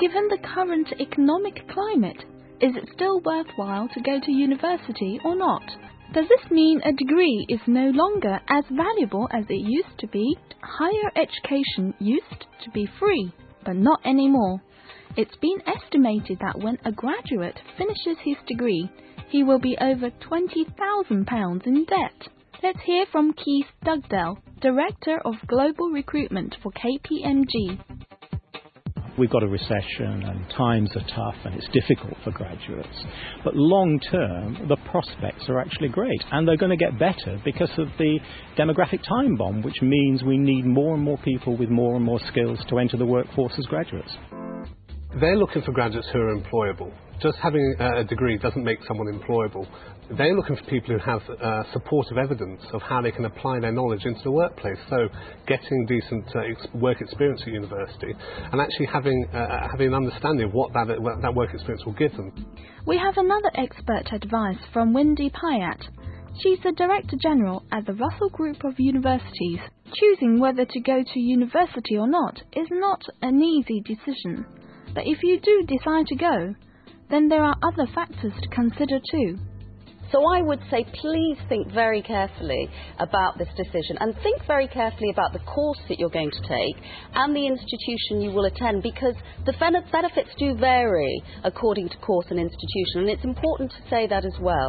given the current economic climate, is it still worthwhile to go to university or not? Does this mean a degree is no longer as valuable as it used to be? Higher education used to be free, but not anymore. It's been estimated that when a graduate finishes his degree, he will be over £20,000 in debt. Let's hear from Keith Dugdale, Director of Global Recruitment for KPMG. We've got a recession and times are tough and it's difficult for graduates. But long term, the prospects are actually great. And they're going to get better because of the demographic time bomb, which means we need more and more people with more and more skills to enter the workforce as graduates. They're looking for graduates who are employable. Just having a degree doesn't make someone employable. They're looking for people who have supportive evidence of how they can apply their knowledge into the workplace. So getting decent work experience at university and actually having an understanding of what that work experience will give them. We have another expert advice from Wendy Pyatt. She's the Director General at the Russell Group of Universities. Choosing whether to go to university or not is not an easy decision. But if you do decide to go, then there are other factors to consider too. So I would say please think very carefully about this decision and think very carefully about the course that you're going to take and the institution you will attend, because the benefits do vary according to course and institution, and it's important to say that as well.